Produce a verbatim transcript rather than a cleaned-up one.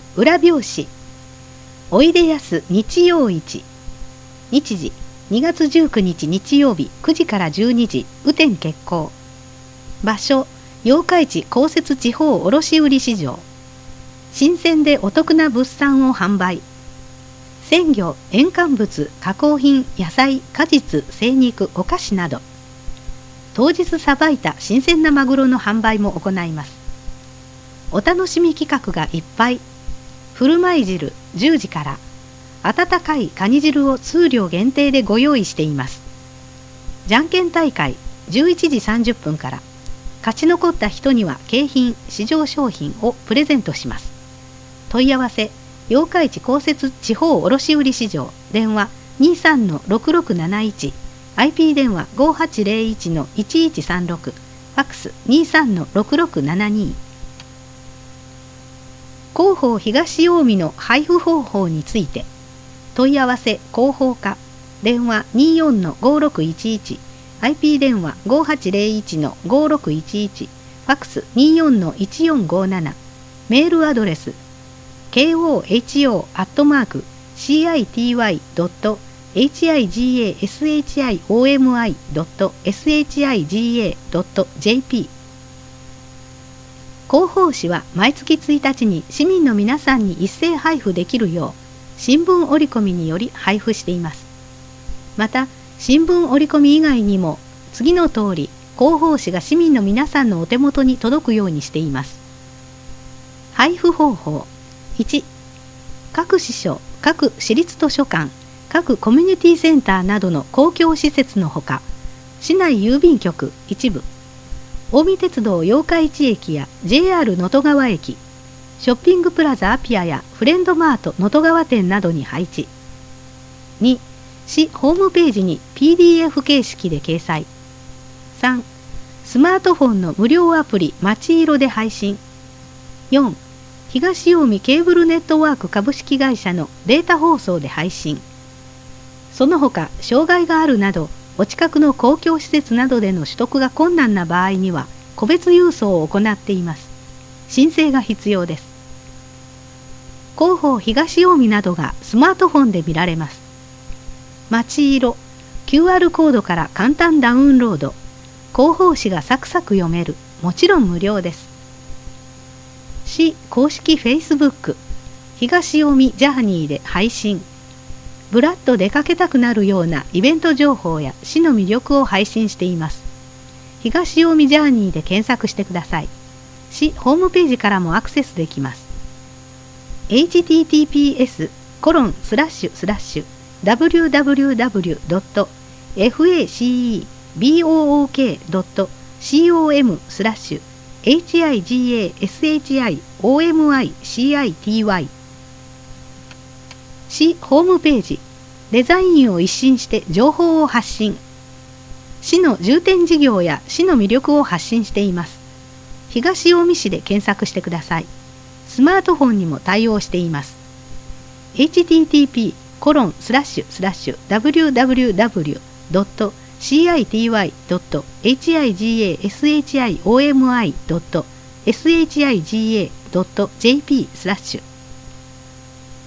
裏表紙おいでやす日曜市。日時にがつじゅうくにち日曜日くじからじゅうにじ、雨天決行。場所八日市公設地方卸売市場。新鮮でお得な物産を販売。鮮魚、塩乾物、加工品、野菜、果実、精肉、お菓子など当日さばいた新鮮なマグロの販売も行います。お楽しみ企画がいっぱい。振る舞い汁じゅうじから温かいカニ汁を数量限定でご用意しています。じゃんけん大会じゅういちじさんじゅっぷんから勝ち残った人には景品、市場商品をプレゼントします。問い合わせ八日市公設地方卸売市場、電話 にさんのろくろくなないち、 アイピー 電話 ごはちぜろいちのいちいちさんろく、ファックス にさんのろくろくななに。広報東近江の配布方法について問い合わせ広報課、電話 にじゅうよんのごろくいちいち、 アイピー 電話 ごはちぜろいちのごろくいちいち、ファックス にじゅうよんのいちよんごなな、メールアドレス ケーオーエイチオー アットマーク シーアイティーワイ ドット エイチアイジーエーエスエイチアイオーエムアイ ドット エスエイチアイジーエー ドット ジェーピー。 広報誌は毎月ついたちに市民の皆さんに一斉配布できるよう新聞折り込みにより配布しています。また新聞折り込み以外にも次の通り広報誌が市民の皆さんのお手元に届くようにしています。配布方法いち、各支所、各市立図書館、各コミュニティセンターなどの公共施設のほか、市内郵便局一部、近江鉄道八日市駅や ジェイアール 能登川駅、ショッピングプラザアピアやフレンドマート能登川店などに配置。に、市ホームページに ピーディーエフ 形式で掲載。さん、スマートフォンの無料アプリまちいろで配信。よん、東近江ケーブルネットワーク株式会社のデータ放送で配信。その他障害があるなどお近くの公共施設などでの取得が困難な場合には個別郵送を行っています。申請が必要です。広報東近江などがスマートフォンで見られます。まちいろ キューアール コードから簡単ダウンロード。広報誌がサクサク読める。もちろん無料です。市公式 Facebook 東近江ジャーニーで配信。ぶらっと出かけたくなるようなイベント情報や市の魅力を配信しています。東近江ジャーニーで検索してください。市ホームページからもアクセスできます。エイチティーティーピーエス コロンスラッシュスラッシュ ダブリューダブリューダブリュー ドット ファク ドット コム スラッシュ エイチアイジーエーエスエイチアイオーエムアイシーアイティーワイ。 市ホームページデザインを一新して情報を発信。市の重点事業や市の魅力を発信しています。東近江市で検索してください。スマートフォンにも対応しています。エイチティーティーピー コロンスラッシュスラッシュ ダブリューダブリューダブリュー ドット シーアイティーワイ ドット エイチアイジーエーエスエイチアイオーエムアイ ドット エスエイチアイジーエー ドット ジェーピー スラッシュ